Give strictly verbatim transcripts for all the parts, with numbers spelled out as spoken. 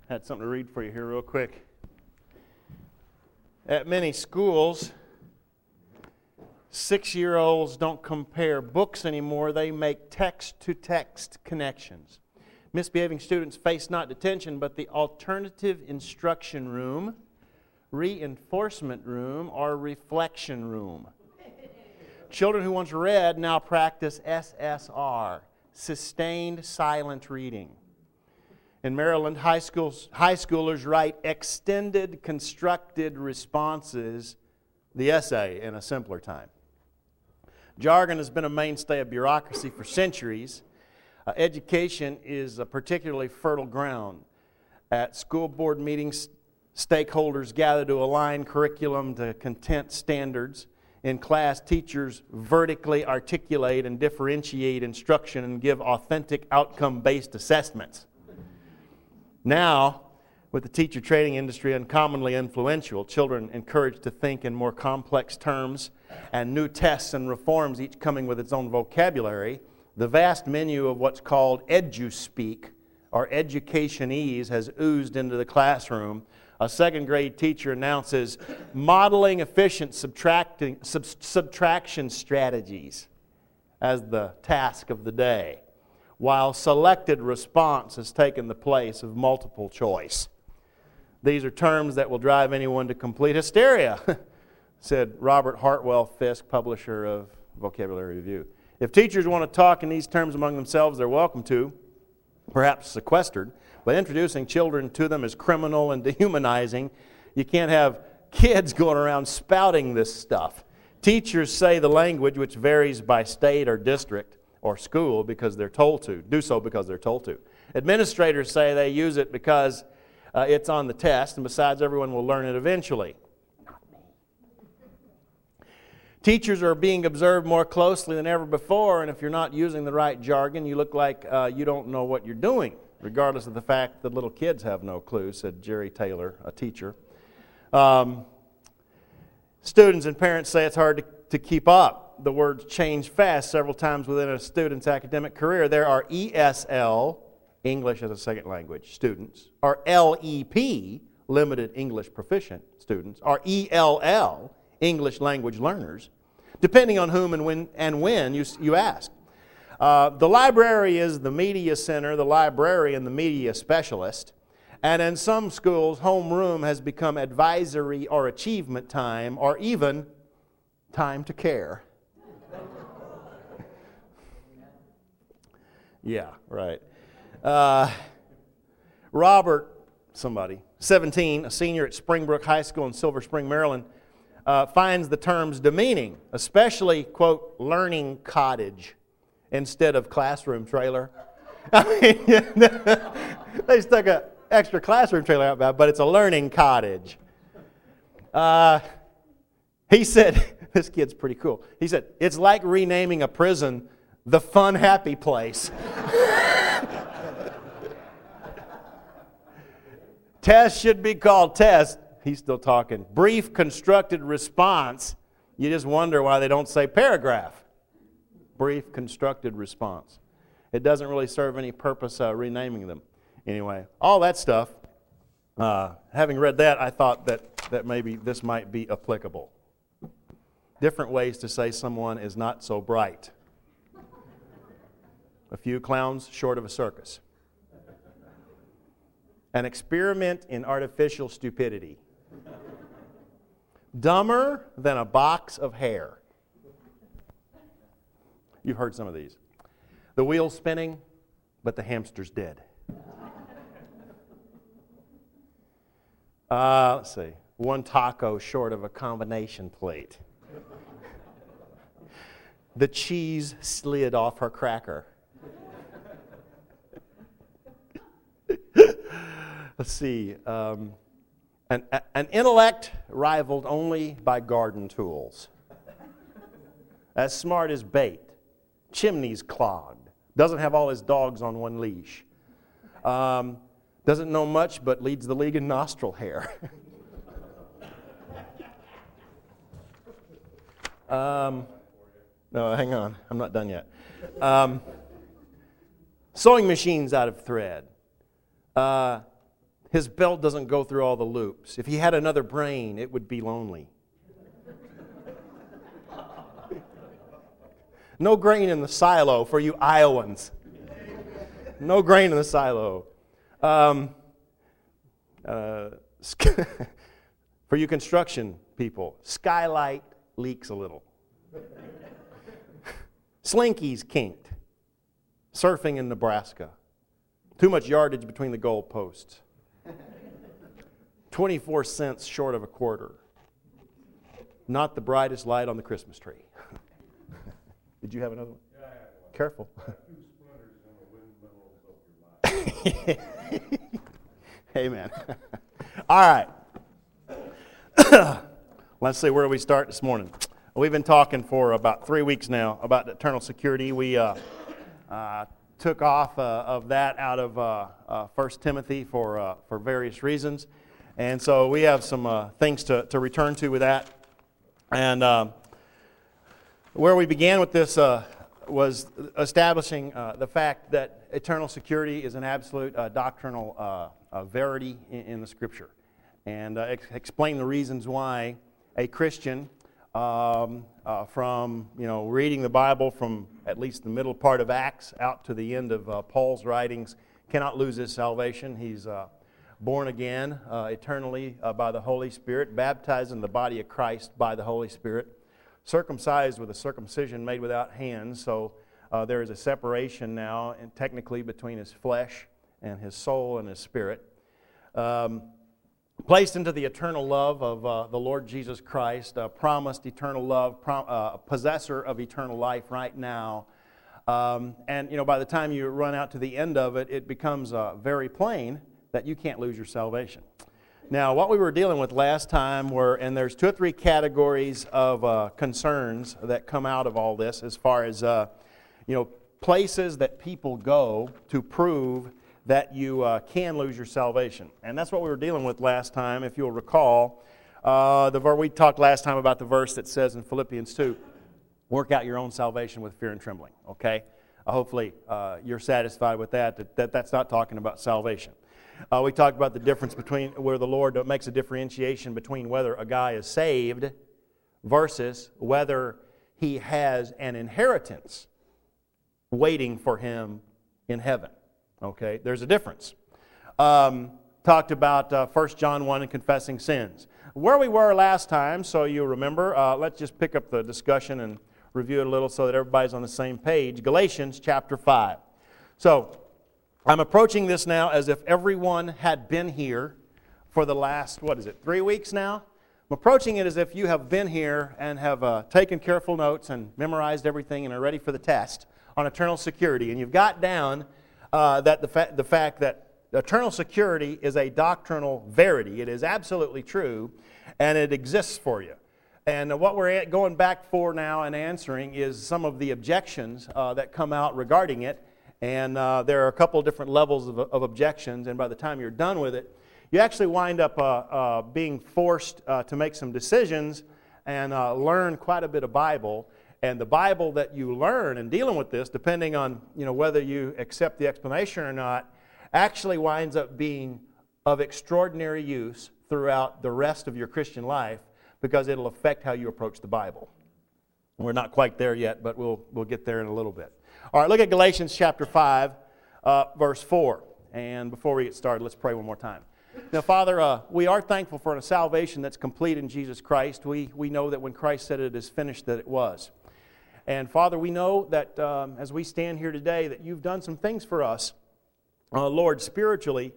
Had something to read for you here real quick. At many schools, six-year-olds don't compare books anymore. They make text-to-text connections. Misbehaving students face not detention, but the alternative instruction room, reinforcement room, or reflection room. Children who once read now practice S S R, sustained silent reading. In Maryland, high schools, high schoolers write extended constructed responses, the essay, in a simpler time. Jargon has been a mainstay of bureaucracy for centuries. Uh, education is a particularly fertile ground. At school board meetings, stakeholders gather to align curriculum to content standards. In class, teachers vertically articulate and differentiate instruction and give authentic outcome-based assessments. Now, with the teacher training industry uncommonly influential, children encouraged to think in more complex terms and new tests and reforms, each coming with its own vocabulary, the vast menu of what's called edu-speak, or educationese, has oozed into the classroom. A second grade teacher announces modeling efficient subtracting, sub, subtraction strategies as the task of the day, while selected response has taken the place of multiple choice. These are terms that will drive anyone to complete hysteria, said Robert Hartwell Fisk, publisher of Vocabulary Review. If teachers want to talk in these terms among themselves, they're welcome to, perhaps sequestered, but introducing children to them is criminal and dehumanizing. You can't have kids going around spouting this stuff. Teachers say the language, which varies by state or district or school because they're told to, do so because they're told to. Administrators say they use it because uh, it's on the test, and besides, everyone will learn it eventually. Teachers are being observed more closely than ever before, and if you're not using the right jargon, you look like uh, you don't know what you're doing, regardless of the fact that little kids have no clue, said Jerry Taylor, a teacher. Um, students and parents say it's hard to, to keep up. The words change fast several times within a student's academic career. There are E S L, English as a second language, students, or L E P, limited English proficient students, or E L L, English language learners, depending on whom and when and when you, you ask. Uh, the library is the media center, the librarian the media specialist, and in some schools, homeroom has become advisory or achievement time, or even time to care. Yeah, right. Uh, Robert, somebody, seventeen, a senior at Springbrook High School in Silver Spring, Maryland, uh, finds the terms demeaning, especially, quote, learning cottage instead of classroom trailer. I mean, they stuck an extra classroom trailer out back, but it's a learning cottage. Uh, he said, this kid's pretty cool. He said, it's like renaming a prison the fun, happy place. Test should be called test. He's still talking. Brief, constructed response. You just wonder why they don't say paragraph. Brief, constructed response. It doesn't really serve any purpose uh, renaming them. Anyway, all that stuff, uh, having read that, I thought that, that maybe this might be applicable. Different ways to say someone is not so bright. A few clowns short of a circus. An experiment in artificial stupidity. Dumber than a box of hair. You've heard some of these. The wheel's spinning, but the hamster's dead. Uh, let's see. One taco short of a combination plate. The cheese slid off her cracker. Let's see. Um, an, an intellect rivaled only by garden tools. As smart as bait. Chimneys clogged. Doesn't have all his dogs on one leash. Um, doesn't know much, but leads the league in nostril hair. um, no, hang on. I'm not done yet. Um, sewing machines out of thread. Uh, His belt doesn't go through all the loops. If he had another brain, it would be lonely. No grain in the silo for you Iowans. No grain in the silo. Um, uh, for you construction people, skylight leaks a little. Slinky's kinked. Surfing in Nebraska. Too much yardage between the goal posts. twenty-four cents short of a quarter. Not the brightest light on the Christmas tree. Did you have another one? Yeah, I have one. Careful. Two splinters in the windmill of your life. Amen. All right. Let's see, where do we start this morning? We've been talking for about three weeks now about eternal security. We uh, uh, took off uh, of that out of uh, uh, First Timothy for uh, for various reasons. And so we have some uh, things to, to return to with that. And uh, where we began with this uh, was establishing uh, the fact that eternal security is an absolute uh, doctrinal uh, uh, verity in, in the Scripture. And uh, ex- explain the reasons why a Christian, um, uh, from you know reading the Bible from at least the middle part of Acts out to the end of uh, Paul's writings, cannot lose his salvation. He's uh, born again uh, eternally uh, by the Holy Spirit, baptized in the body of Christ by the Holy Spirit, circumcised with a circumcision made without hands. So uh, there is a separation now, and technically between his flesh and his soul and his spirit. Um, placed into the eternal love of uh, the Lord Jesus Christ, uh, promised eternal love, prom- uh, possessor of eternal life right now. Um, and you know, by the time you run out to the end of it, it becomes uh, very plain that you can't lose your salvation. Now, what we were dealing with last time were, and there's two or three categories of uh, concerns that come out of all this, as far as uh, you know, places that people go to prove that you uh, can lose your salvation. And that's what we were dealing with last time, if you'll recall. Uh, the ver- we talked last time about the verse that says in Philippians two, work out your own salvation with fear and trembling, okay? Uh, hopefully uh, you're satisfied with that, that, that that's not talking about salvation. Uh, we talked about the difference between where the Lord makes a differentiation between whether a guy is saved versus whether he has an inheritance waiting for him in heaven. Okay, there's a difference. Um, talked about uh, First John one and confessing sins. Where we were last time, so you remember, uh, let's just pick up the discussion and review it a little so that everybody's on the same page. Galatians chapter five. So, I'm approaching this now as if everyone had been here for the last, what is it, three weeks now? I'm approaching it as if you have been here and have uh, taken careful notes and memorized everything and are ready for the test on eternal security. And you've got down uh, that the, fa- the fact that eternal security is a doctrinal verity. It is absolutely true, and it exists for you. And what we're going back for now and answering is some of the objections uh, that come out regarding it. And uh, there are a couple of different levels of, of objections, and by the time you're done with it, you actually wind up uh, uh, being forced uh, to make some decisions and uh, learn quite a bit of Bible. And the Bible that you learn in dealing with this, depending on you know whether you accept the explanation or not, actually winds up being of extraordinary use throughout the rest of your Christian life, because it'll affect how you approach the Bible. We're not quite there yet, but we'll we'll get there in a little bit. All right, look at Galatians chapter five, uh, verse four. And before we get started, let's pray one more time. Now, Father, uh, we are thankful for a salvation that's complete in Jesus Christ. We, we know that when Christ said it is finished, that it was. And, Father, we know that um, as we stand here today, that you've done some things for us, uh, Lord, spiritually,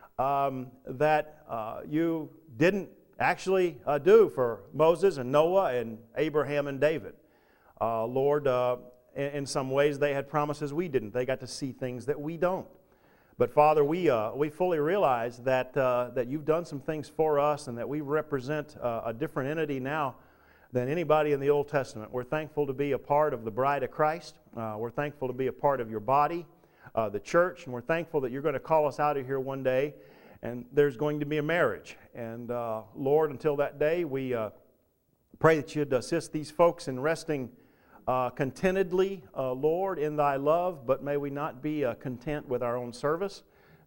um, that uh, you didn't actually uh, do for Moses and Noah and Abraham and David. Uh, Lord, uh, in some ways, they had promises we didn't. They got to see things that we don't. But Father, we uh, we fully realize that uh, that you've done some things for us, and that we represent uh, a different entity now than anybody in the Old Testament. We're thankful to be a part of the bride of Christ. Uh, we're thankful to be a part of your body, uh, the church, and we're thankful that you're going to call us out of here one day, and there's going to be a marriage. And uh, Lord, until that day, we uh, pray that you'd assist these folks in resting Uh, contentedly, uh, Lord, in thy love, but may we not be uh, content with our own service,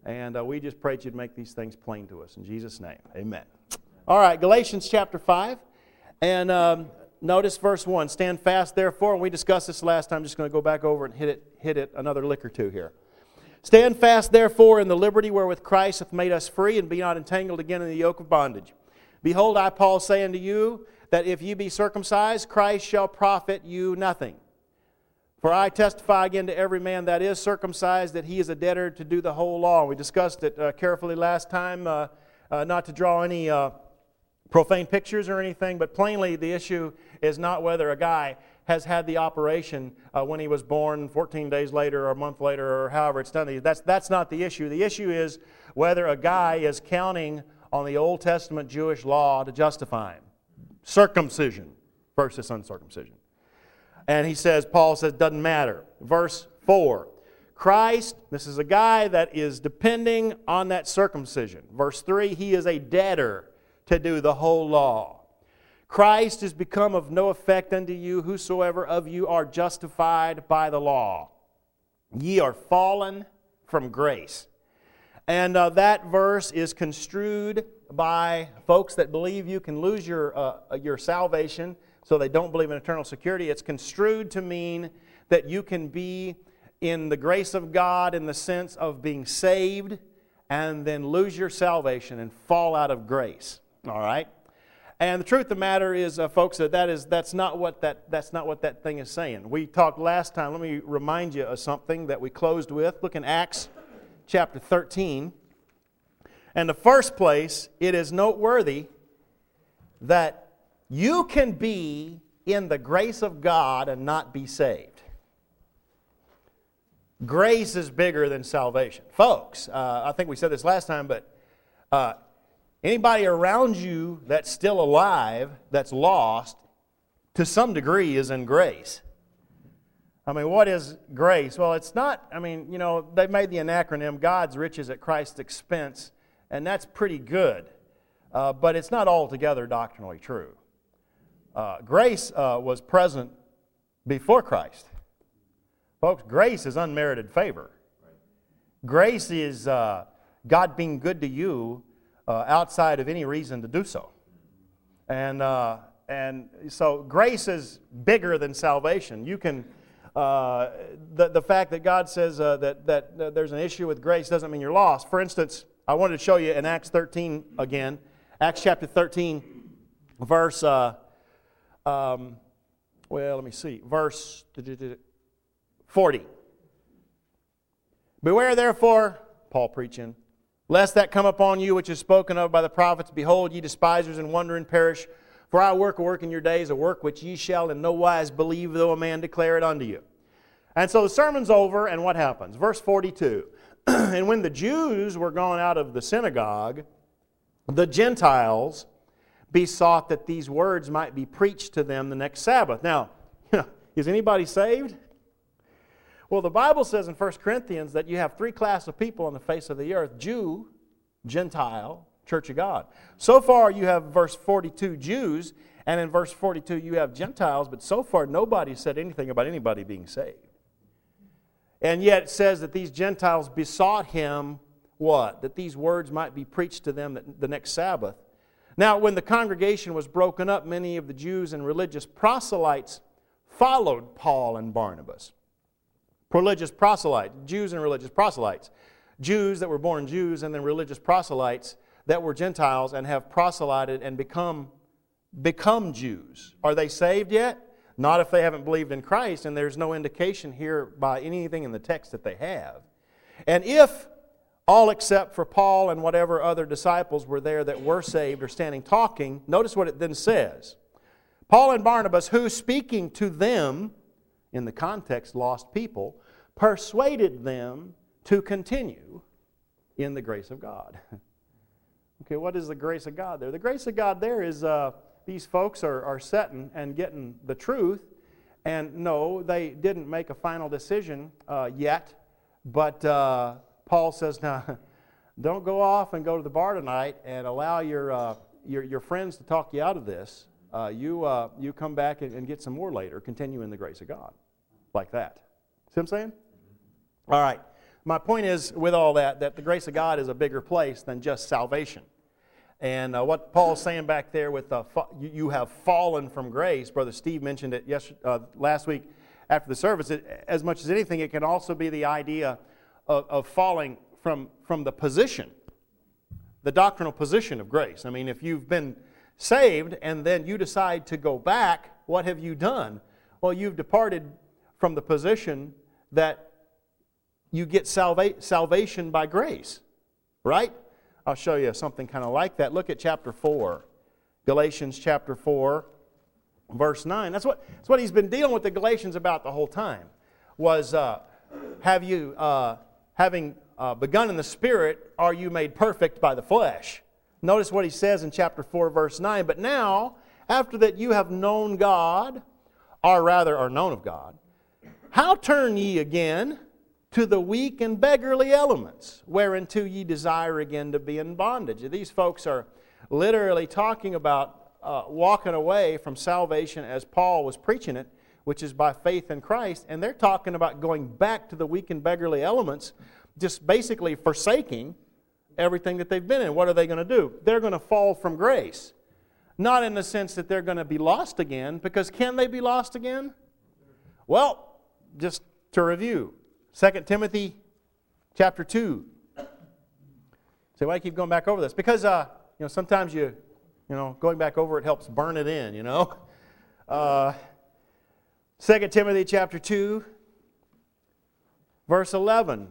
And uh, we just pray that you'd make these things plain to us. In Jesus' name, amen. All right, Galatians chapter five. And um, notice verse one. Stand fast, therefore. And we discussed this last time. I'm just going to go back over and hit it, hit it another lick or two here. Stand fast, therefore, in the liberty wherewith Christ hath made us free, and be not entangled again in the yoke of bondage. Behold, I, Paul, say unto you, that if ye be circumcised, Christ shall profit you nothing. For I testify again to every man that is circumcised, that he is a debtor to do the whole law. We discussed it uh, carefully last time, uh, uh, not to draw any uh, profane pictures or anything, but plainly the issue is not whether a guy has had the operation uh, when he was born fourteen days later or a month later or however it's done. That's, that's not the issue. The issue is whether a guy is counting on the Old Testament Jewish law to justify him. Circumcision versus uncircumcision. And he says, Paul says, doesn't matter. Verse four, Christ, this is a guy that is depending on that circumcision. Verse three, he is a debtor to do the whole law. Christ is become of no effect unto you, whosoever of you are justified by the law. Ye are fallen from grace. And uh, that verse is construed by folks that believe you can lose your, uh, your salvation, so they don't believe in eternal security. It's construed to mean that you can be in the grace of God in the sense of being saved and then lose your salvation and fall out of grace. All right? And the truth of the matter is, uh, folks, that, that is that's not what that that's not what that thing is saying. We talked last time. Let me remind you of something that we closed with. Look in Acts chapter thirteen. And the first place, it is noteworthy that you can be in the grace of God and not be saved. Grace is bigger than salvation. Folks, uh, I think we said this last time, but uh, anybody around you that's still alive, that's lost, to some degree is in grace. I mean, what is grace? Well, it's not, I mean, you know, they made the acronym, God's riches at Christ's expense, and that's pretty good. Uh, but it's not altogether doctrinally true. Uh, grace uh, was present before Christ. Folks, grace is unmerited favor. Grace is uh, God being good to you uh, outside of any reason to do so. And uh, and so grace is bigger than salvation. You can uh, the the fact that God says uh, that that uh, there's an issue with grace doesn't mean you're lost. For instance, I wanted to show you in Acts thirteen again, Acts chapter thirteen, verse. Uh, um, well, let me see, verse forty. Beware therefore, Paul preaching, lest that come upon you which is spoken of by the prophets. Behold, ye despisers, and wonder and perish. For I work a work in your days, a work which ye shall in no wise believe, though a man declare it unto you. And so the sermon's over, and what happens? Verse forty-two. And when the Jews were gone out of the synagogue, the Gentiles besought that these words might be preached to them the next Sabbath. Now, is anybody saved? Well, the Bible says in First Corinthians that you have three classes of people on the face of the earth: Jew, Gentile, Church of God. So far you have verse forty-two Jews, and in verse forty-two you have Gentiles, but so far nobody said anything about anybody being saved. And yet it says that these Gentiles besought him, what? That these words might be preached to them the next Sabbath. Now, when the congregation was broken up, many of the Jews and religious proselytes followed Paul and Barnabas. Religious proselytes, Jews and religious proselytes. Jews that were born Jews, and then religious proselytes that were Gentiles and have proselyted and become, become Jews. Are they saved yet? Not if they haven't believed in Christ, and there's no indication here by anything in the text that they have. And if all except for Paul and whatever other disciples were there that were saved or standing talking, notice what it then says. Paul and Barnabas, who speaking to them, in the context lost people, persuaded them to continue in the grace of God. Okay, what is the grace of God there? The grace of God there is uh, these folks are, are setting and getting the truth, and no, they didn't make a final decision uh, yet, but uh, Paul says, now, don't go off and go to the bar tonight and allow your uh, your, your friends to talk you out of this. Uh, you uh, you come back and, and get some more later. Continue in the grace of God. Like that. See what I'm saying? All right. my point is, with all that, that the grace of God is a bigger place than just salvation. And uh, what Paul's saying back there with uh, fa- you, you have fallen from grace, Brother Steve mentioned it yesterday, uh, last week after the service, it, as much as anything, it can also be the idea of, of falling from, from the position, the doctrinal position of grace. I mean, if you've been saved and then you decide to go back, what have you done? Well, you've departed from the position that you get salva- salvation by grace, right? I'll show you something kind of like that. Look at chapter four, Galatians chapter four, verse nine. That's what, that's what he's been dealing with the Galatians about the whole time, was uh, have you, uh, having uh, begun in the Spirit, are you made perfect by the flesh? Notice what he says in chapter four, verse nine. But now, after that you have known God, or rather are known of God, how turn ye again to the weak and beggarly elements, whereunto ye desire again to be in bondage? These folks are literally talking about uh, walking away from salvation as Paul was preaching it, which is by faith in Christ, and they're talking about going back to the weak and beggarly elements, just basically forsaking everything that they've been in. What are they going to do? They're going to fall from grace. Not in the sense that they're going to be lost again, because can they be lost again? Well, just to review, Second Timothy chapter two. So why do I keep going back over this? Because uh, you know, sometimes you, you know, going back over it helps burn it in, you know. Uh, Second Timothy chapter two, verse eleven.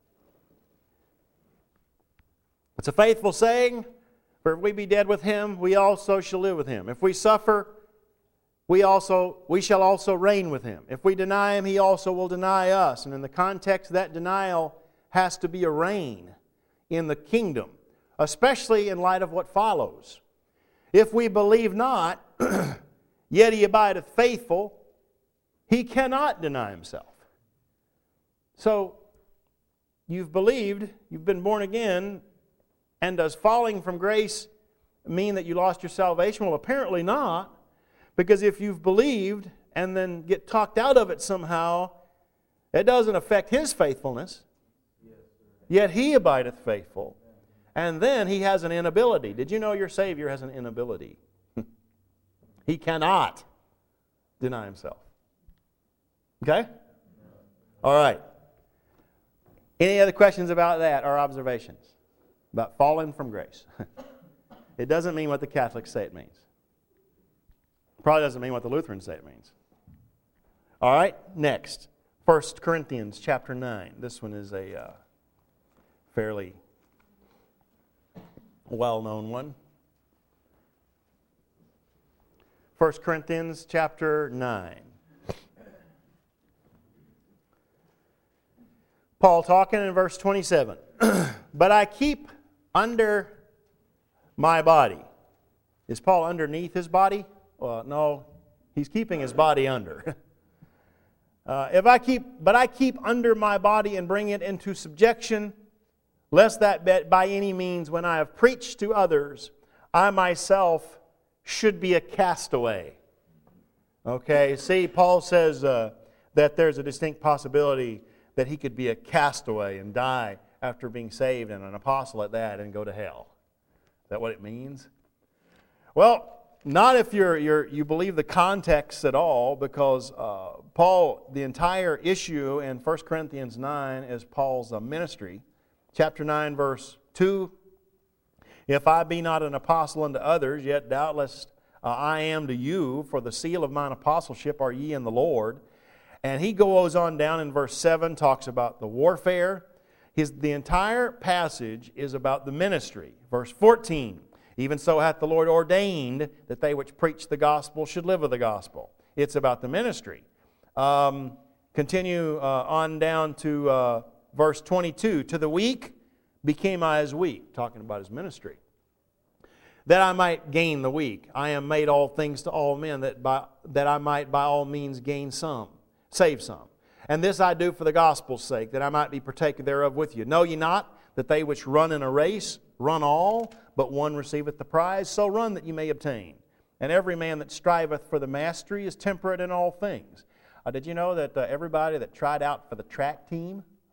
It's a faithful saying, for if we be dead with him, we also shall live with him. If we suffer, we also we shall also reign with him. If we deny him, he also will deny us. And in the context, that denial has to be a reign in the kingdom, especially in light of what follows. If we believe not, yet he abideth faithful, he cannot deny himself. So, you've believed, you've been born again, and does falling from grace mean that you lost your salvation? Well, apparently not. Because if you've believed and then get talked out of it somehow, it doesn't affect his faithfulness. Yet he abideth faithful. And then he has an inability. Did you know your Savior has an inability? He cannot deny himself. Okay? All right. Any other questions about that or observations? About falling from grace. It doesn't mean what the Catholics say it means. Probably doesn't mean what the Lutherans say it means. All right, next. First Corinthians chapter nine. This one is a uh, fairly well-known one. First Corinthians chapter nine. Paul talking in verse twenty-seven. But I keep under my body. Is Paul underneath his body? Well, no, he's keeping his body under. uh, if I keep, but I keep under my body and bring it into subjection, lest that by any means, when I have preached to others, I myself should be a castaway. Okay, see, Paul says uh, that there's a distinct possibility that he could be a castaway and die after being saved, and an apostle at that, and go to hell. Is that what it means? Well, not if you're, you're, you believe the context at all, because uh, Paul, the entire issue in First Corinthians nine is Paul's uh, ministry. Chapter nine, verse two, if I be not an apostle unto others, yet doubtless uh, I am to you, for the seal of mine apostleship are ye in the Lord. And he goes on down in verse seven, talks about the warfare. His, the entire passage is about the ministry. Verse fourteen, even so hath the Lord ordained that they which preach the gospel should live of the gospel. It's about the ministry. Um, continue uh, on down to uh, verse twenty-two. To the weak became I as weak, talking about his ministry, that I might gain the weak. I am made all things to all men, that, by, that I might by all means gain some, save some. And this I do for the gospel's sake, that I might be partaker thereof with you. Know ye not that they which run in a race run all, but one receiveth the prize? So run that ye may obtain. And every man that striveth for the mastery is temperate in all things. Uh, did you know that uh, everybody that tried out for the track team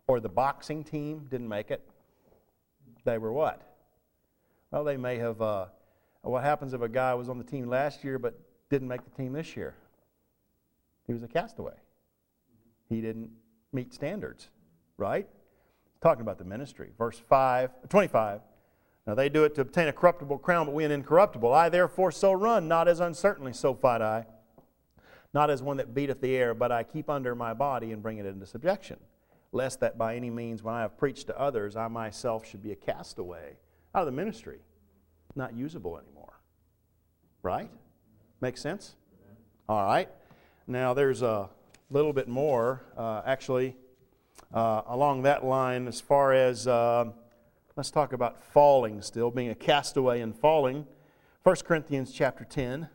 or the boxing team didn't make it, they were what? Well, they may have, uh, what happens if a guy was on the team last year but didn't make the team this year? He was a castaway. He didn't meet standards, right? Talking about the ministry. Verse five, twenty-five. Now they do it to obtain a corruptible crown, but we an incorruptible. I therefore so run, not as uncertainly, so fight I. Not as one that beateth the air, but I keep under my body and bring it into subjection, lest that by any means when I have preached to others, I myself should be a castaway out of the ministry, not usable anymore. Right? Make sense? All right. Now there's a little bit more, uh, actually, uh, along that line as far as, uh, let's talk about falling still, being a castaway and falling. First Corinthians chapter ten.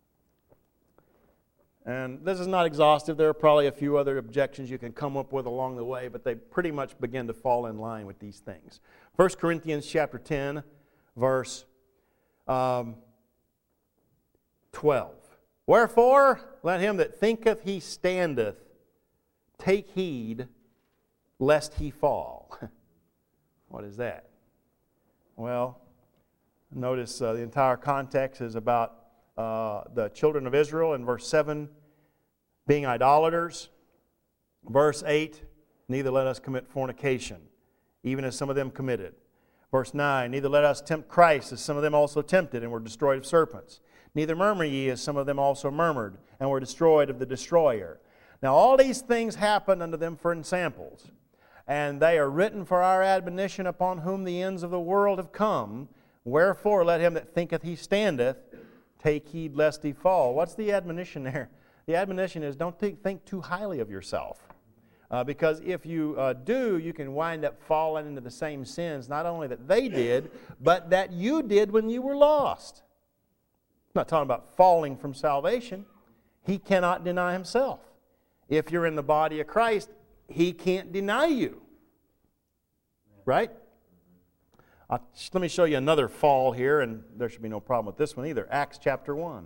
And this is not exhaustive. There are probably a few other objections you can come up with along the way, but they pretty much begin to fall in line with these things. First Corinthians chapter ten, verse um, twelve. Wherefore, let him that thinketh he standeth take heed lest he fall. What is that? Well, notice uh, the entire context is about uh, the children of Israel in verse seven being idolaters. Verse eight, neither let us commit fornication, even as some of them committed. Verse nine, neither let us tempt Christ, as some of them also tempted and were destroyed of serpents. Neither murmur ye, as some of them also murmured, and were destroyed of the destroyer. Now all these things happened unto them for ensamples, and they are written for our admonition, upon whom the ends of the world have come. Wherefore let him that thinketh he standeth take heed lest he fall. What's the admonition there? The admonition is don't think, think too highly of yourself. Uh, because if you uh, do, you can wind up falling into the same sins, not only that they did, but that you did when you were lost. I'm not talking about falling from salvation. He cannot deny himself. If you're in the body of Christ, he can't deny you. Right? Uh, let me show you another fall here, and there should be no problem with this one either. Acts chapter one.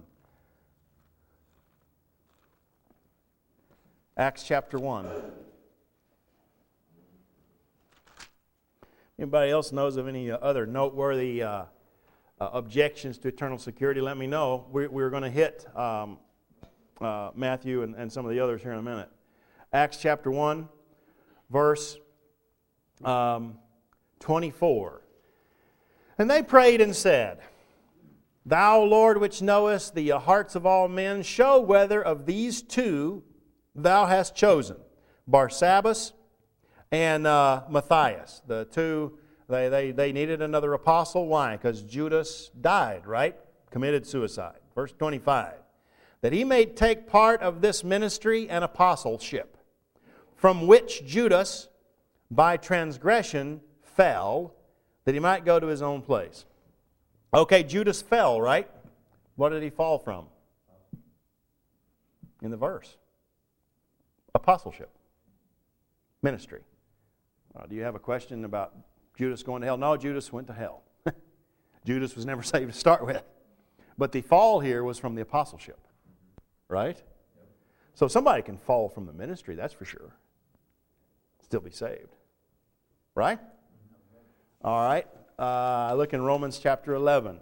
Acts chapter one. Anybody else knows of any other noteworthy uh, uh, objections to eternal security? Let me know. We're, we're going to hit um, uh, Matthew and, and some of the others here in a minute. Acts chapter one, verse um, twenty-four. And they prayed and said, Thou, Lord, which knowest the hearts of all men, show whether of these two Thou hast chosen, Barsabbas and uh, Matthias. The two, they, they, they needed another apostle. Why? Because Judas died, right? Committed suicide. Verse twenty-five. That he may take part of this ministry and apostleship, from which Judas, by transgression, fell, that he might go to his own place. Okay, Judas fell, right? What did he fall from? In the verse. Apostleship. Ministry. Uh, do you have a question about Judas going to hell? No, Judas went to hell. Judas was never saved to start with. But the fall here was from the apostleship. Right? So somebody can fall from the ministry, that's for sure. Still be saved. Right? All right. Uh, look in Romans chapter eleven.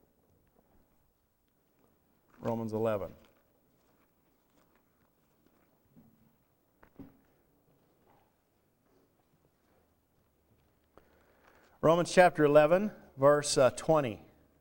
Romans eleven. Romans chapter eleven, verse uh, twenty.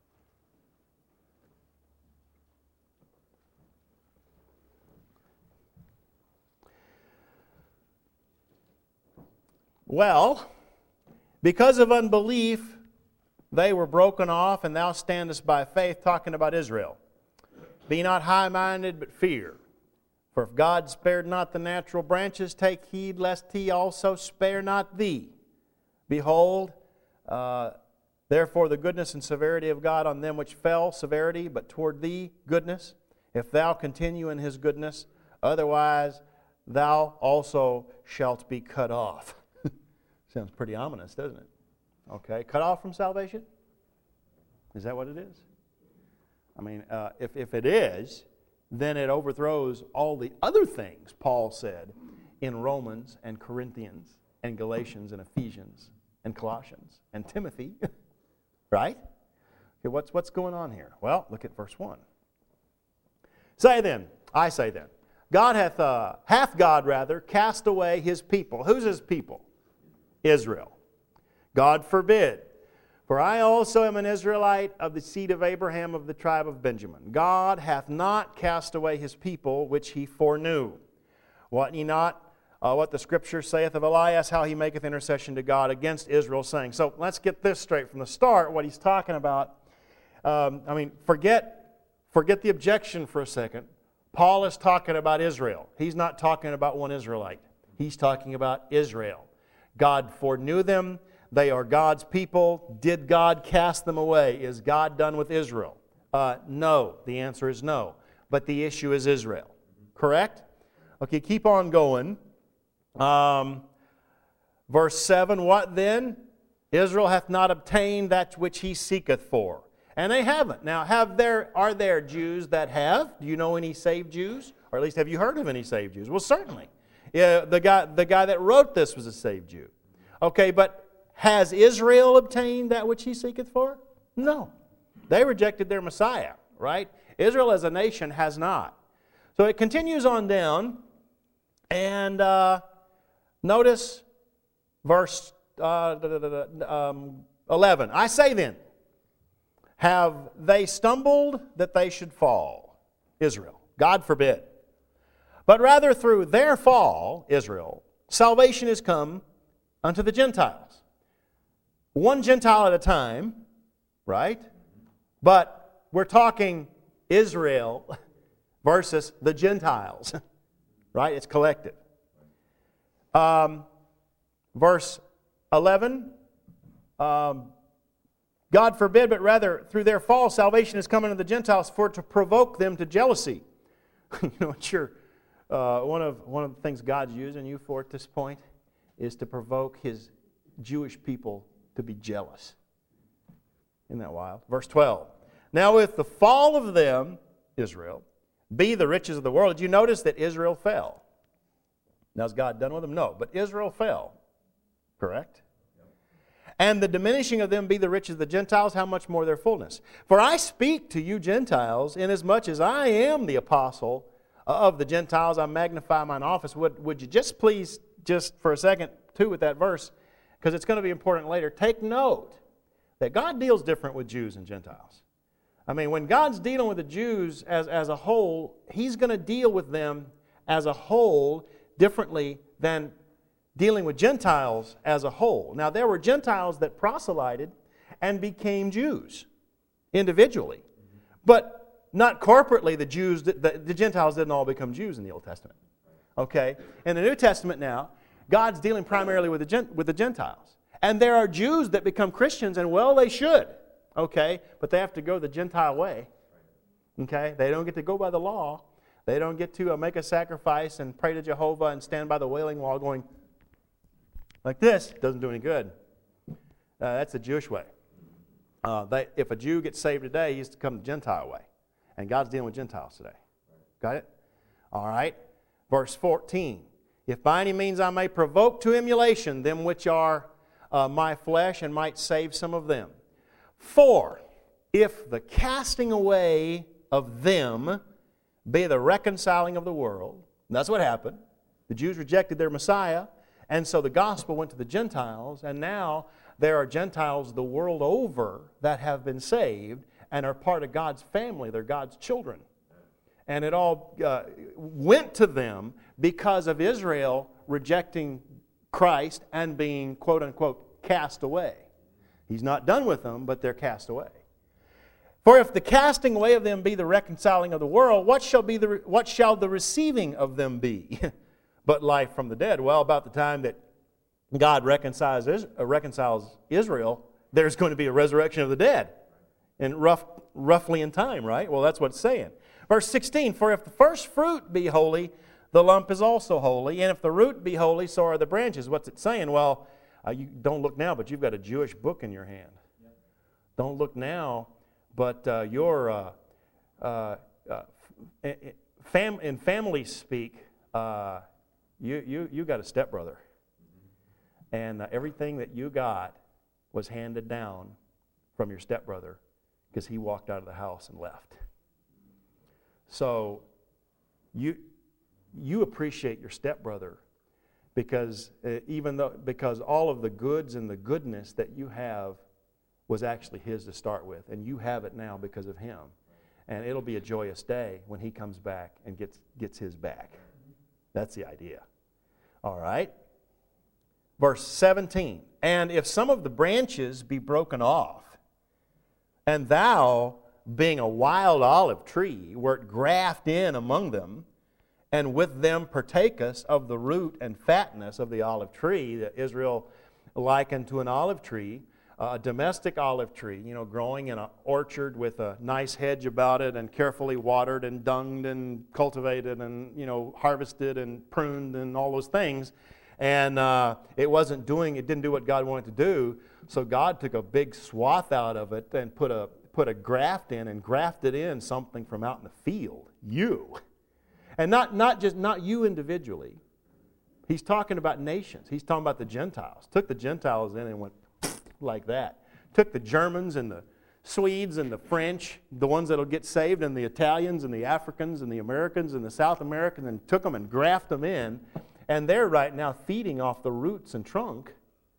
Well, because of unbelief, they were broken off, and thou standest by faith, talking about Israel. Be not high-minded, but fear. For if God spared not the natural branches, take heed lest he also spare not thee. Behold, uh, therefore the goodness and severity of God on them which fell, severity, but toward thee goodness, if thou continue in his goodness, otherwise thou also shalt be cut off. Sounds pretty ominous, doesn't it? Okay, cut off from salvation? Is that what it is? I mean, uh, if, if it is, then it overthrows all the other things Paul said in Romans and Corinthians and Galatians and Ephesians and Colossians and Timothy. Right? Okay, what's, what's going on here? Well, look at verse one. Say then, I say then, God hath, uh, hath God rather cast away his people. Who's his people? Israel. God forbid. For I also am an Israelite of the seed of Abraham of the tribe of Benjamin. God hath not cast away his people which he foreknew. Wot ye not uh, what the Scripture saith of Elias, how he maketh intercession to God against Israel, saying. So let's get this straight from the start, what he's talking about. Um, I mean, forget, forget the objection for a second. Paul is talking about Israel. He's not talking about one Israelite. He's talking about Israel. God foreknew them. They are God's people. Did God cast them away? Is God done with Israel? Uh, no. The answer is no. But the issue is Israel. Correct? Okay, keep on going. Um, verse seven, what then? Israel hath not obtained that which he seeketh for. And they haven't. Now, have there are there Jews that have? Do you know any saved Jews? Or at least have you heard of any saved Jews? Well, certainly. Yeah, the guy, the guy that wrote this was a saved Jew. Okay, but has Israel obtained that which he seeketh for? No. They rejected their Messiah, right? Israel as a nation has not. So it continues on down, and uh, notice verse uh, um, eleven. I say then, have they stumbled that they should fall? Israel. God forbid. But rather through their fall, Israel, salvation is come unto the Gentiles. One Gentile at a time, right? But we're talking Israel versus the Gentiles, right? It's collective. Um, verse eleven, um, God forbid, but rather through their fall salvation is coming to the Gentiles for to provoke them to jealousy. You know what your uh, one of one of the things God's using you for at this point is to provoke His Jewish people to be jealous. Isn't that wild? Verse twelve. Now with the fall of them, Israel, be the riches of the world. Did you notice that Israel fell? Now is God done with them? No, but Israel fell. Correct? And the diminishing of them be the riches of the Gentiles, how much more their fullness? For I speak to you Gentiles, inasmuch as I am the apostle of the Gentiles, I magnify mine office. Would, would you just please, just for a second, too, with that verse, because it's going to be important later, take note that God deals different with Jews and Gentiles. I mean, when God's dealing with the Jews as, as a whole, He's going to deal with them as a whole differently than dealing with Gentiles as a whole. Now, there were Gentiles that proselyted and became Jews individually, but not corporately. The Jews, the, the Gentiles didn't all become Jews in the Old Testament. Okay? In the New Testament now, God's dealing primarily with the, with the Gentiles. And there are Jews that become Christians, and well, they should. Okay? But they have to go the Gentile way. Okay? They don't get to go by the law. They don't get to uh, make a sacrifice and pray to Jehovah and stand by the Wailing Wall going like this. Doesn't do any good. Uh, that's the Jewish way. Uh, they, if a Jew gets saved today, he has to come the Gentile way. And God's dealing with Gentiles today. Got it? All right. Verse fourteen. If by any means I may provoke to emulation them which are uh, my flesh, and might save some of them. For if the casting away of them be the reconciling of the world, and that's what happened. The Jews rejected their Messiah, and so the gospel went to the Gentiles, and now there are Gentiles the world over that have been saved and are part of God's family. They're God's children. And it all uh, went to them because of Israel rejecting Christ and being, quote unquote, cast away. He's not done with them, but they're cast away. For if the casting away of them be the reconciling of the world, what shall be the what shall the receiving of them be? But life from the dead. Well, about the time that God reconciles, uh, reconciles Israel, there's going to be a resurrection of the dead. And rough, roughly in time, right? Well, that's what it's saying. Verse sixteen, for if the first fruit be holy, the lump is also holy. And if the root be holy, so are the branches. What's it saying? Well, uh, you don't look now, but you've got a Jewish book in your hand. Yeah. Don't look now, but uh, your, uh, uh, uh, fam- in family speak, uh, you, you, you got a stepbrother. And uh, everything that you got was handed down from your stepbrother because he walked out of the house and left. So you you appreciate your stepbrother because uh, even though because all of the goods and the goodness that you have was actually his to start with, and you have it now because of him. And it'll be a joyous day when he comes back and gets gets his back. That's the idea. All right. Verse seventeen. And if some of the branches be broken off, and thou, being a wild olive tree, wert graft in among them, and with them partakest of the root and fatness of the olive tree that Israel likened to an olive tree, a domestic olive tree, you know, growing in an orchard with a nice hedge about it and carefully watered and dunged and cultivated and, you know, harvested and pruned and all those things. And uh, it wasn't doing, it didn't do what God wanted to do. So God took a big swath out of it and put a put a graft in and grafted in something from out in the field. You. And not, not just, not you individually. He's talking about nations. He's talking about the Gentiles. Took the Gentiles in and went like that. Took the Germans and the Swedes and the French, the ones that'll get saved, and the Italians and the Africans and the Americans and the South Americans, and took them and grafted them in. And they're right now feeding off the roots and trunk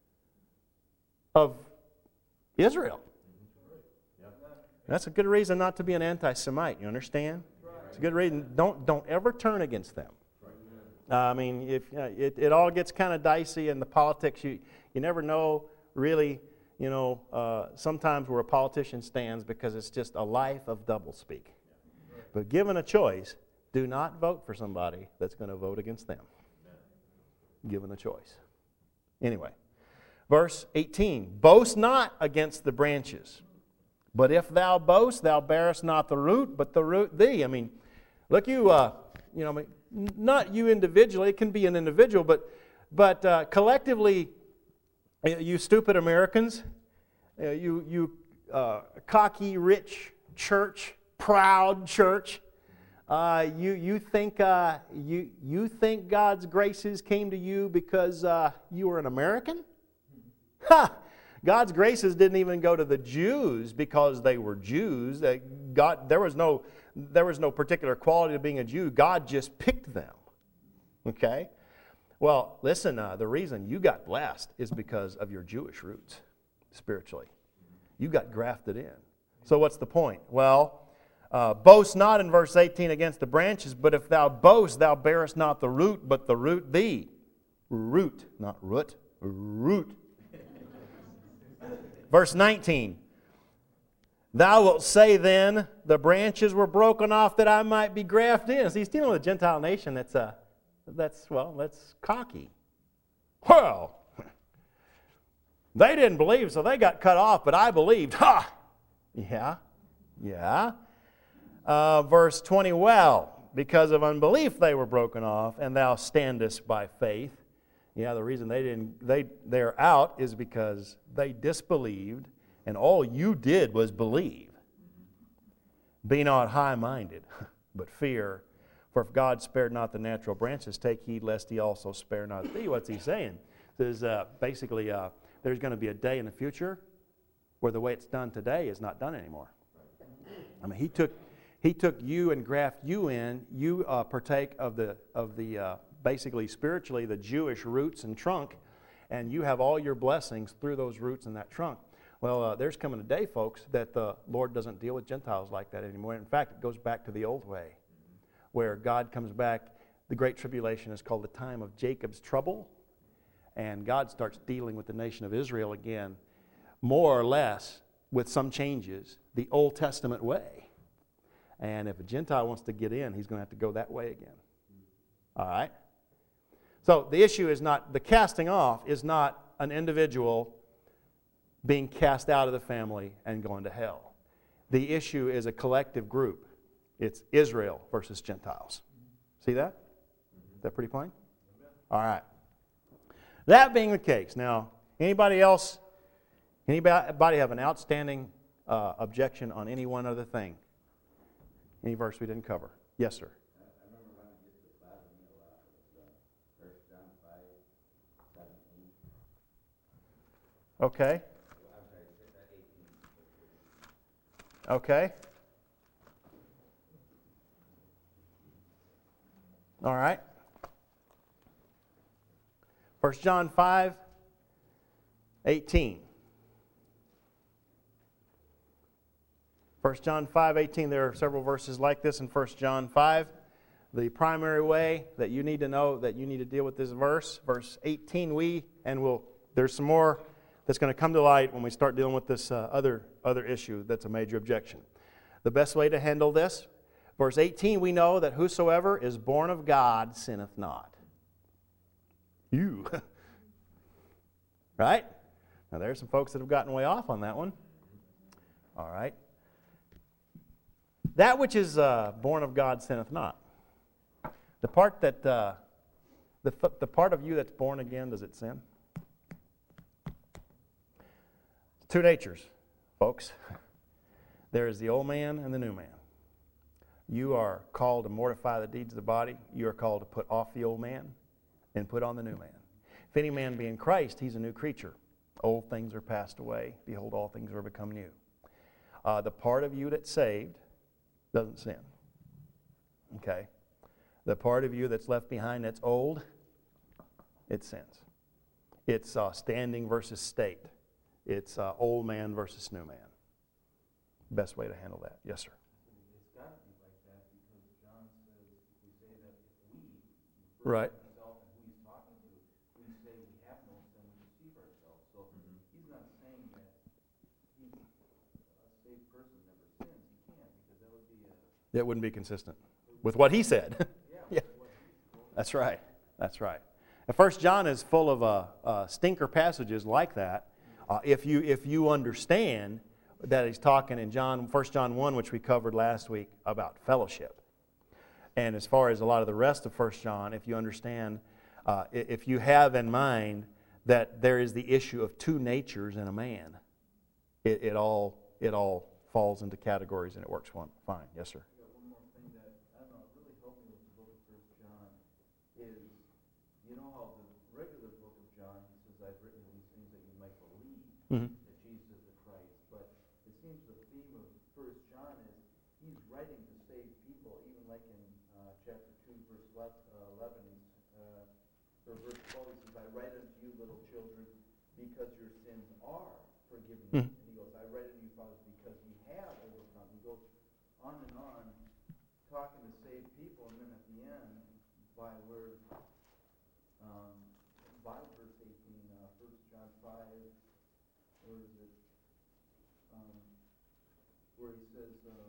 of Israel. That's a good reason not to be an anti-Semite, you understand? It's a good reason. Don't, don't ever turn against them. Uh, I mean, if uh, it, it all gets kind of dicey in the politics, you, you never know really, you know, uh, sometimes where a politician stands because it's just a life of doublespeak. But given a choice, do not vote for somebody that's going to vote against them. Given a choice. Anyway, verse eighteen, boast not against the branches, but if thou boast, thou bearest not the root, but the root thee. I mean, look, you, uh, you know, I mean, not you individually, it can be an individual, but, but uh, collectively, you stupid Americans, uh, you, you uh, cocky, rich church, proud church, Uh, you you think uh, you you think God's graces came to you because uh, you were an American? Ha! God's graces didn't even go to the Jews because they were Jews. They, God, there was no there was no particular quality to being a Jew. God just picked them. Okay. Well, listen. Uh, the reason you got blessed is because of your Jewish roots, spiritually. You got grafted in. So what's the point? Well. Uh, boast not in verse eighteen against the branches, but if thou boast, thou bearest not the root, but the root thee. Root, not root. Root. Verse nineteen. Thou wilt say then, the branches were broken off that I might be grafted in. See, he's dealing with a Gentile nation that's, uh, that's well, that's cocky. Well, they didn't believe, so they got cut off, but I believed. Ha! Yeah, yeah. Uh, verse twenty, well, because of unbelief they were broken off, and thou standest by faith. Yeah, the reason they didn't they they're out is because they disbelieved, and all you did was believe. Be not high-minded, but fear. For if God spared not the natural branches, take heed lest he also spare not thee. What's he saying? Says uh, basically, uh, there's going to be a day in the future where the way it's done today is not done anymore. I mean, he took. He took you and grafted you in. You uh, partake of the of the uh, basically spiritually the Jewish roots and trunk, and you have all your blessings through those roots and that trunk. Well, uh, there's coming a day, folks, that the Lord doesn't deal with Gentiles like that anymore. In fact, it goes back to the old way, where God comes back. The Great Tribulation is called the time of Jacob's trouble, and God starts dealing with the nation of Israel again, more or less with some changes, the Old Testament way. And if a Gentile wants to get in, he's going to have to go that way again. All right? So the issue is not, the casting off is not an individual being cast out of the family and going to hell. The issue is a collective group. It's Israel versus Gentiles. See that? Is that pretty plain? All right. That being the case, now, anybody else, anybody have an outstanding uh, objection on any one other thing? Any verse we didn't cover? Yes, sir. I remember when I get the Bible meal out of First John five seventeen. Okay. Okay. All right. First John five, eighteen. First John five, eighteen. There are several verses like this in First John five. The primary way that you need to know that you need to deal with this verse, verse eighteen, we, and we'll, there's some more that's going to come to light when we start dealing with this uh, other, other issue that's a major objection. The best way to handle this, verse eighteen, we know that whosoever is born of God sinneth not. You. Right? Now there's some folks that have gotten way off on that one. All right. That which is uh, born of God sinneth not. The part that, uh, the, the part of you that's born again, does it sin? Two natures, folks. There is the old man and the new man. You are called to mortify the deeds of the body. You are called to put off the old man and put on the new man. If any man be in Christ, he's a new creature. Old things are passed away. Behold, all things are become new. Uh, the part of you that's saved doesn't sin. Okay? The part of you that's left behind that's old, it sins. It's uh, standing versus state. It's uh, old man versus new man. Best way to handle that. Yes, sir. It's got to be like that because John says, if we say that if we, right. himself and who he's talking to, we say we have no sin, we deceive ourselves. So mm-hmm. he's not saying that he, a saved person never sins. He can't because that would be a... It wouldn't be consistent with what he said. Yeah. Yeah. That's right. That's right. And First John is full of uh, uh, stinker passages like that. Uh, if you if you understand that he's talking in John, First John one, which we covered last week, about fellowship. And as far as a lot of the rest of First John, if you understand, uh, if you have in mind that there is the issue of two natures in a man, it, it all it all falls into categories and it works one fine. Yes, sir. I got one more thing that I don't know really helped me with the book of First John is you know how the regular book of John he says I've written these things that you might believe. Mm-hmm. That Jesus is the Christ, but it seems the theme of First John is he's writing to save people, even like in uh, chapter two, verse eleven, uh, or verse twelve, he says, "I write unto you, little children, because your sins are forgiven." Mm-hmm. And he goes, "I write unto you, fathers, because ye have overcome." He goes on and on, talking to save people, and then at the end, by word, um, by verse eighteen, uh, First John five. Where is it? Um, where he says, um,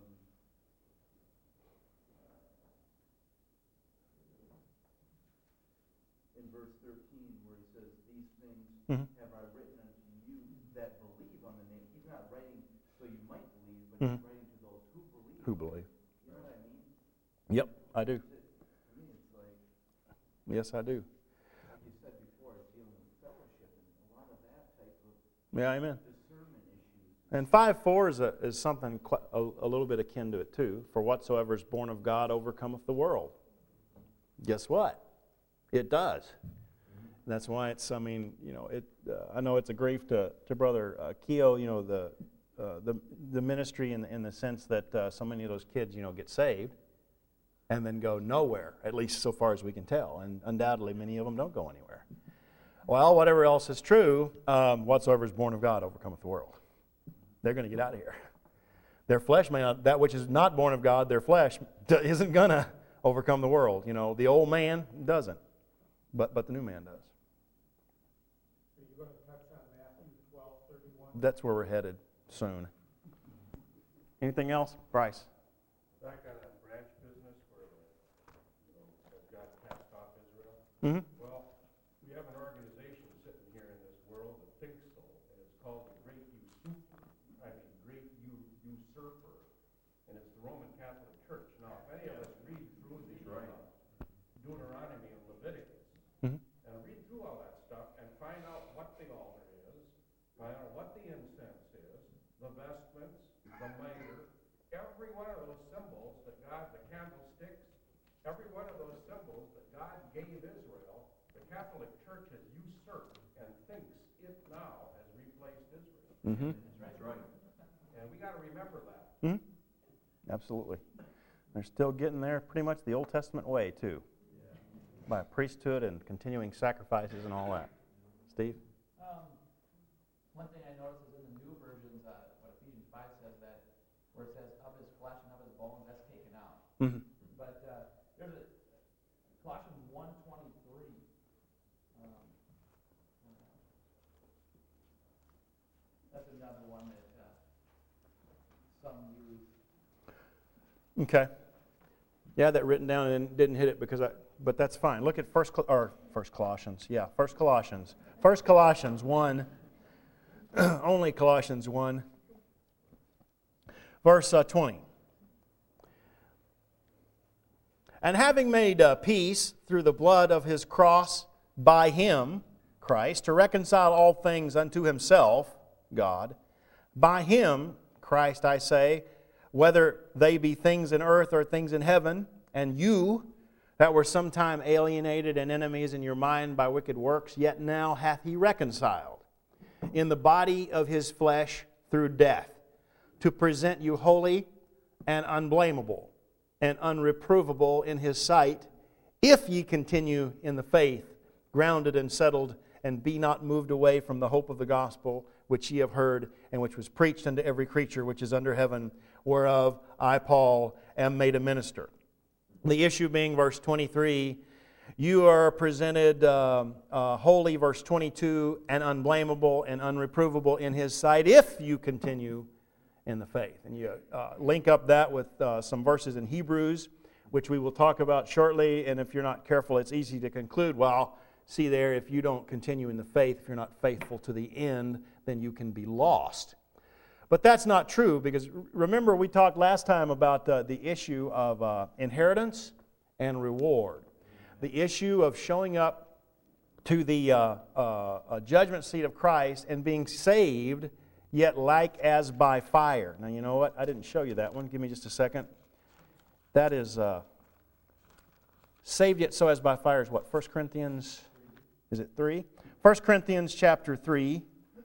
in verse thirteen, where he says, "These things mm-hmm. have I written unto you that believe on the name." He's not writing so you might believe, but mm-hmm. he's writing to those who believe. Who believe? You know what I mean? Yep, I do. To me, it's like. Yes, I do. Like you said before, it's dealing with fellowship and a lot of that type of. Yeah, amen. Discernment issues. And five four is, a, is something a, a little bit akin to it too. For whatsoever is born of God overcometh the world. Guess what? It does. Mm-hmm. That's why it's, I mean, you know, it. Uh, I know it's a grief to, to Brother uh, Keo, you know, the uh, the the ministry in, in the sense that uh, so many of those kids, you know, get saved and then go nowhere, at least so far as we can tell. And undoubtedly many of them don't go anywhere. Well, whatever else is true, um, whatsoever is born of God overcometh the world. They're going to get out of here. Their flesh may not, that which is not born of God, their flesh isn't going to overcome the world. You know, the old man doesn't, but but the new man does. Are you going to touch on Matthew twelve thirty-one? That's where we're headed soon. Anything else, Bryce? Back on that branch business where the, you know, that God cast off Israel. Mm-hmm. Well, we have an organization sitting here in this world that thinks so, and it's called the Great Usurper. I mean, Great U- Usurper, and it's the Roman Catholic Church. Now, if any of us read through the uh, Deuteronomy and Leviticus, mm-hmm. and read through all that stuff and find out what the altar is, find out what the incense is, the vestments, the mitre, every one of those symbols that God, the candlesticks, every one of those symbols that God gave Israel, the Catholic Church has usurped and thinks it now has replaced Mm-hmm. That's right. And we got to remember that. Mm-hmm. Absolutely. They're still getting there pretty much the Old Testament way, too. By priesthood and continuing sacrifices and all that. Steve? Um, one thing I noticed is in the new versions, uh, what Ephesians five says, that where it says of his flesh and of his bones, that's taken out. Mm-hmm. But uh, there's a Colossians one twenty-three. Um, that's another one that uh, some use. Okay. Yeah, that written down and didn't hit it because I, but that's fine. Look at first or first Colossians. Yeah, first Colossians. First Colossians one. Only Colossians one. Verse uh, twenty. And having made uh, peace through the blood of his cross by him, Christ, to reconcile all things unto himself, God, by him, Christ, I say, whether they be things in earth or things in heaven, and you that were sometime alienated and enemies in your mind by wicked works, yet now hath he reconciled in the body of his flesh through death, to present you holy and unblameable and unreprovable in his sight, if ye continue in the faith, grounded and settled, and be not moved away from the hope of the gospel, which ye have heard, and which was preached unto every creature which is under heaven, whereof I, Paul, am made a minister. The issue being verse twenty-three, you are presented um, uh, holy, verse twenty-two, and unblameable and unreprovable in his sight, if you continue in the faith. And you uh, link up that with uh, some verses in Hebrews, which we will talk about shortly, and if you're not careful, it's easy to conclude, well, see there, if you don't continue in the faith, if you're not faithful to the end, then you can be lost. But that's not true, because remember we talked last time about uh, the issue of uh, inheritance and reward. The issue of showing up to the uh, uh, judgment seat of Christ and being saved, yet like as by fire. Now you know what? I didn't show you that one. Give me just a second. That is uh, saved yet so as by fire is what? First Corinthians, is it three? First Corinthians chapter three.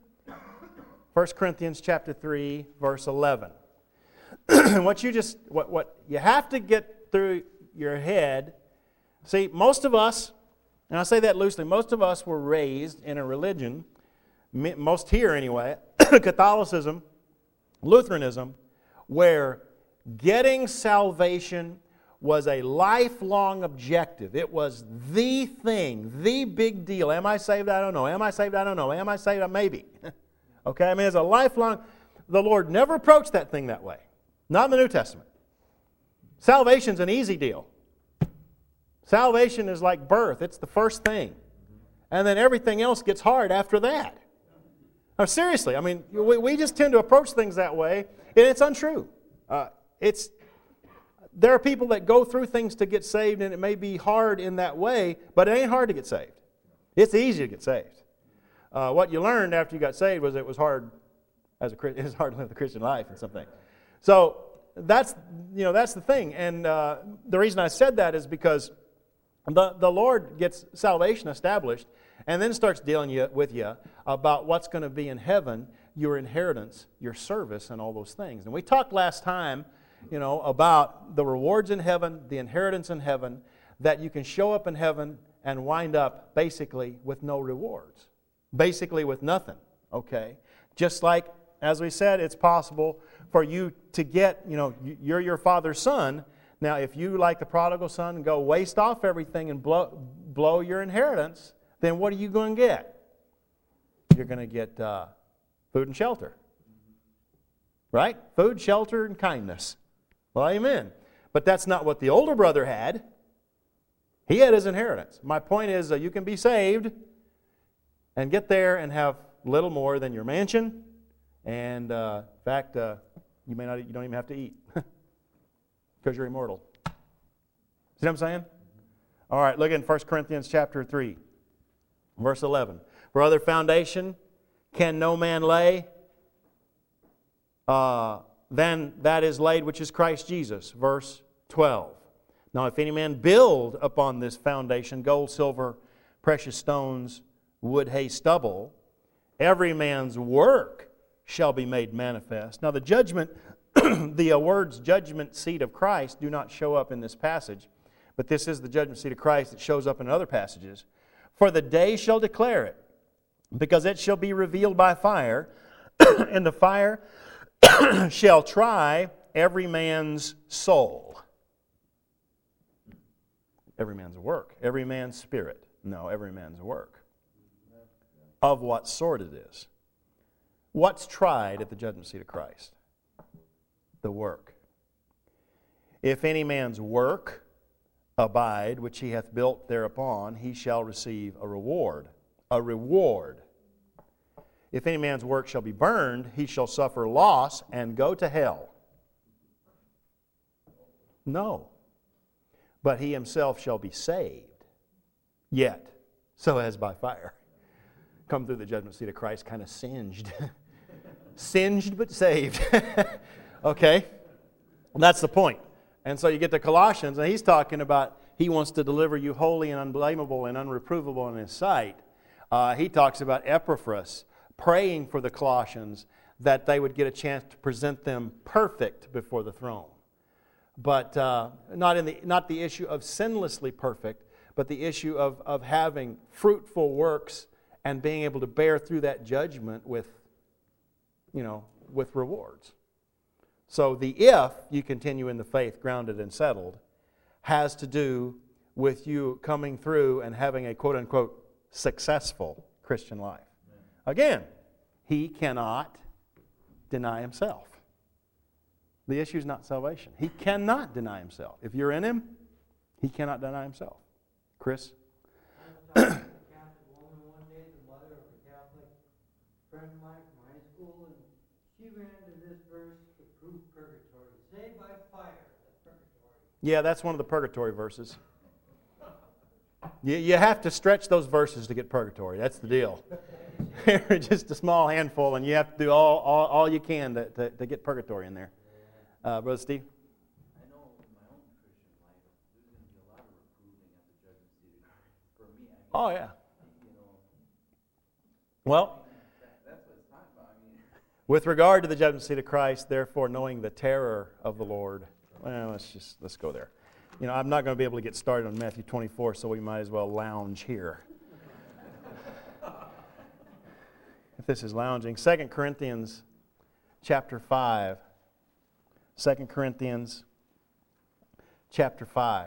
First Corinthians chapter three, verse eleven. what you just what what you have to get through your head. See, most of us, and I say that loosely, most of us were raised in a religion, most here anyway, Catholicism, Lutheranism, where getting salvation was a lifelong objective. It was the thing, the big deal. Am I saved? I don't know. Am I saved? I don't know. Am I saved? Maybe. Okay, I mean, it's a lifelong. The Lord never approached that thing that way. Not in the New Testament. Salvation's an easy deal. Salvation is like birth. It's the first thing. And then everything else gets hard after that. Now, seriously, I mean, we, we just tend to approach things that way, and it's untrue. Uh, it's there are people that go through things to get saved, and it may be hard in that way, but it ain't hard to get saved. It's easy to get saved. Uh, what you learned after you got saved was it was hard as a it was hard to live the Christian life and something. So that's you know that's the thing, and uh, the reason I said that is because the the Lord gets salvation established, and then starts dealing you, with you about what's going to be in heaven, your inheritance, your service, and all those things. And we talked last time, you know, about the rewards in heaven, the inheritance in heaven, that you can show up in heaven and wind up basically with no rewards. Basically with nothing, okay? Just like, as we said, it's possible for you to get, you know, you're your father's son. Now, if you, like the prodigal son, go waste off everything and blow, blow your inheritance, then what are you going to get? You're going to get uh, food and shelter. Right? Food, shelter, and kindness. Well, amen. But that's not what the older brother had. He had his inheritance. My point is, uh, you can be saved and get there and have little more than your mansion. And uh, in fact, uh, you may not, you don't even have to eat because you're immortal. See what I'm saying? All right, look in First Corinthians chapter three, verse eleven. For other foundation can no man lay uh, than that is laid, which is Christ Jesus. Verse twelve. Now, if any man build upon this foundation gold, silver, precious stones, wood, hay, stubble, every man's work shall be made manifest. Now the judgment, the uh, words judgment seat of Christ do not show up in this passage, but this is the judgment seat of Christ that shows up in other passages. For the day shall declare it, because it shall be revealed by fire, and the fire shall try every man's soul. Every man's work. Every man's spirit. No, every man's work. Of what sort it is. What's tried at the judgment seat of Christ? The work. If any man's work abide, which he hath built thereupon, he shall receive a reward. A reward. If any man's work shall be burned, he shall suffer loss and go to hell. No. But he himself shall be saved, yet, so as by fire. Come through the judgment seat of Christ, kind of singed. Singed but saved. Okay? And that's the point. And so you get to Colossians, and he's talking about he wants to deliver you holy and unblameable and unreprovable in his sight. Uh, he talks about Epaphras praying for the Colossians that they would get a chance to present them perfect before the throne. But uh, not in the not the issue of sinlessly perfect, but the issue of, of having fruitful works and being able to bear through that judgment with, you know, with rewards. So the if you continue in the faith, grounded and settled, has to do with you coming through and having a quote-unquote successful Christian life. Again, he cannot deny himself. The issue is not salvation. He cannot deny himself. If you're in him, he cannot deny himself. Chris? I was talking to a Catholic woman one day, the mother of a Catholic friend of mine from high school, and she ran to this verse to prove purgatory. Saved by fire, that's purgatory. Yeah, that's one of the purgatory verses. You, you have to stretch those verses to get purgatory. That's the deal. Just a small handful, and you have to do all, all, all you can to, to, to get purgatory in there. Uh, Brother Steve? I know in my own Christian life, there's going to be a lot of reproving at the judgment seat. For me, I mean, Oh, yeah. you know, Well, that, that's what it's talking about. I mean, with regard to the judgment seat of Christ, therefore knowing the terror of the Lord. Well, let's just, let's go there. You know, I'm not going to be able to get started on Matthew twenty-four, so we might as well lounge here. If this is lounging. Second Corinthians chapter five. Second Corinthians chapter five.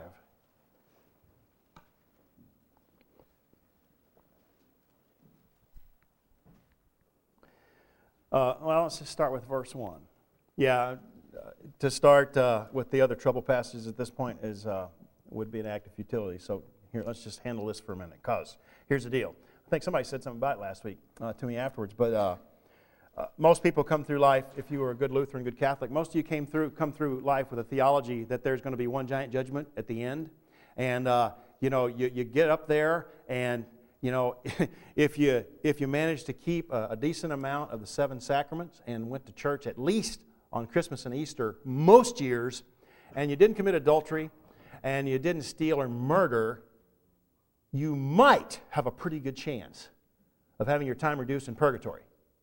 Uh, well, let's just start with verse one. Yeah, uh, to start uh, with the other trouble passages at this point is uh, would be an act of futility. So here, let's just handle this for a minute. Because here's the deal. I think somebody said something about it last week uh, to me afterwards, but uh, uh, most people come through life, if you were a good Lutheran, good Catholic, most of you came through come through life with a theology that there's going to be one giant judgment at the end. And, uh, you know, you, you get up there and, you know, if you if you manage to keep a, a decent amount of the seven sacraments and went to church at least on Christmas and Easter most years, and you didn't commit adultery, and you didn't steal or murder, you might have a pretty good chance of having your time reduced in purgatory.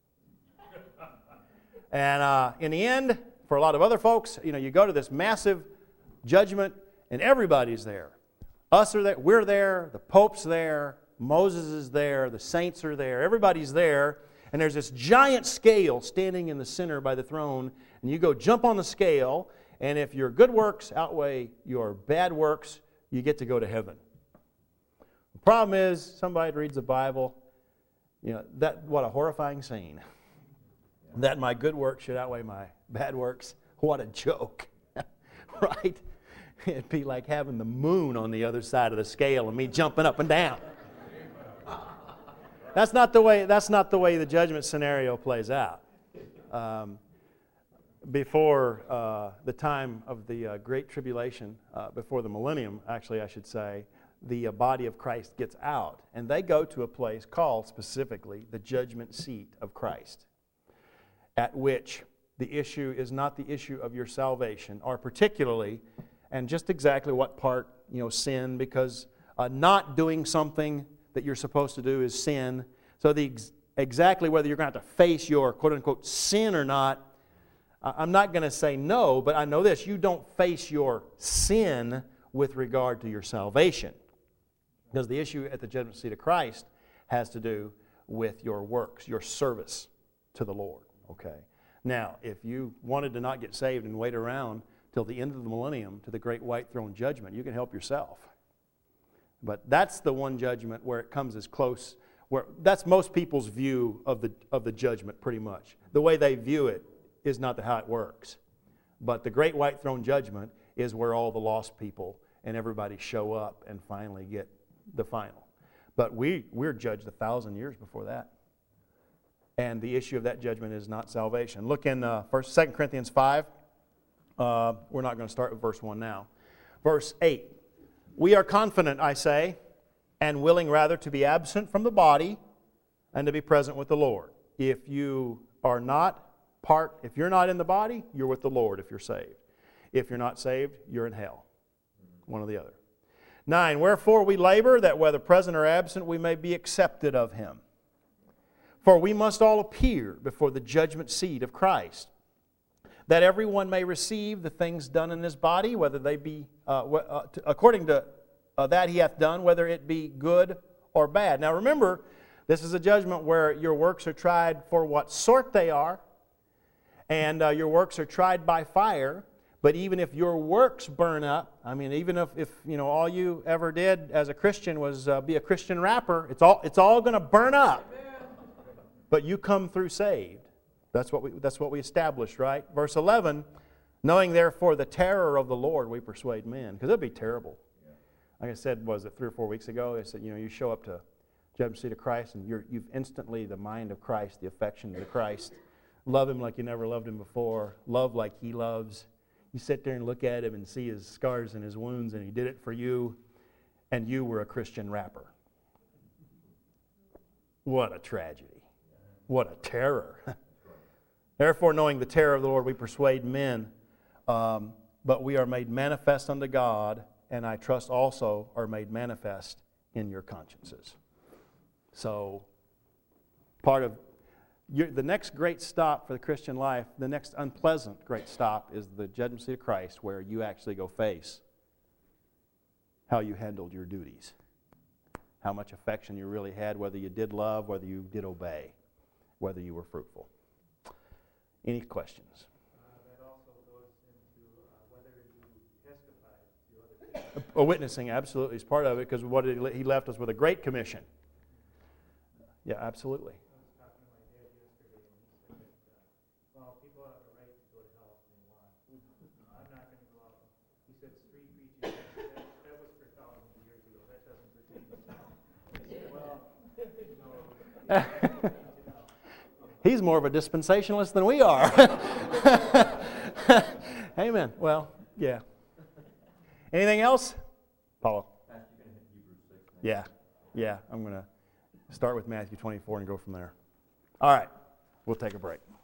And uh, in the end, for a lot of other folks, you know, you go to this massive judgment, and everybody's there. Us are there, we're there, the Pope's there, Moses is there, the saints are there, everybody's there, and there's this giant scale standing in the center by the throne, and you go jump on the scale, and if your good works outweigh your bad works, you get to go to heaven. The problem is, somebody reads the Bible, you know, that what a horrifying scene. That my good works should outweigh my bad works. What a joke, right? It'd be like having the moon on the other side of the scale and me jumping up and down. That's not the way. That's not the way the judgment scenario plays out. Um, before uh, the time of the uh, Great Tribulation, uh, before the millennium, actually, I should say, the uh, body of Christ gets out, and they go to a place called specifically the judgment seat of Christ, at which the issue is not the issue of your salvation, or particularly, and just exactly what part, you know, sin, because uh, not doing something that you're supposed to do is sin. So the exactly whether you're going to have to face your quote-unquote sin or not, I'm not going to say no, but I know this. You don't face your sin with regard to your salvation. Because the issue at the judgment seat of Christ has to do with your works, your service to the Lord. Okay. Now, if you wanted to not get saved and wait around till the end of the millennium to the great white throne judgment, you can help yourself. But that's the one judgment where it comes as close, where that's most people's view of the of the judgment pretty much. The way they view it is not how it works. But the great white throne judgment is where all the lost people and everybody show up and finally get the final. But we, we're judged a thousand years before that. And the issue of that judgment is not salvation. Look in uh, First, Second Corinthians five. Uh, we're not going to start with verse one now. Verse eight. We are confident, I say, and willing rather to be absent from the body and to be present with the Lord. If you are not part, if you're not in the body, you're with the Lord if you're saved. If you're not saved, you're in hell. One or the other. Nine, wherefore we labor that whether present or absent we may be accepted of Him. For we must all appear before the judgment seat of Christ, that everyone may receive the things done in his body, whether they be, uh, uh, to, according to uh, that he hath done, whether it be good or bad. Now remember, this is a judgment where your works are tried for what sort they are, and uh, your works are tried by fire. But even if your works burn up, I mean, even if, if you know all you ever did as a Christian was uh, be a Christian rapper, it's all it's all going to burn up. But you come through saved. That's what we that's what we established, right? Verse eleven, knowing therefore the terror of the Lord, we persuade men, because it'd be terrible. Like I said, was it three or four weeks ago? I said, you know, you show up to judgment seat of Christ, and you're you've instantly the mind of Christ, the affection of Christ. Love Him like you never loved Him before. Love like He loves. You sit there and look at Him and see His scars and His wounds, and He did it for you, and you were a Christian rapper. What a tragedy. What a terror. Therefore, knowing the terror of the Lord, we persuade men, um, but we are made manifest unto God, and I trust also are made manifest in your consciences. So, part of You're, the next great stop for the Christian life, the next unpleasant great stop is the judgment seat of Christ, where you actually go face how you handled your duties, how much affection you really had, whether you did love, whether you did obey, whether you were fruitful. Any questions? Uh, that also goes into uh, whether you testified to other people. A witnessing absolutely is part of it, because what did he, he left us with a great commission. Yeah, absolutely. He's more of a dispensationalist than we are. Amen. Well, yeah. Anything else? Paula? Yeah. Yeah. I'm going to start with Matthew twenty-four and go from there. All right. We'll take a break.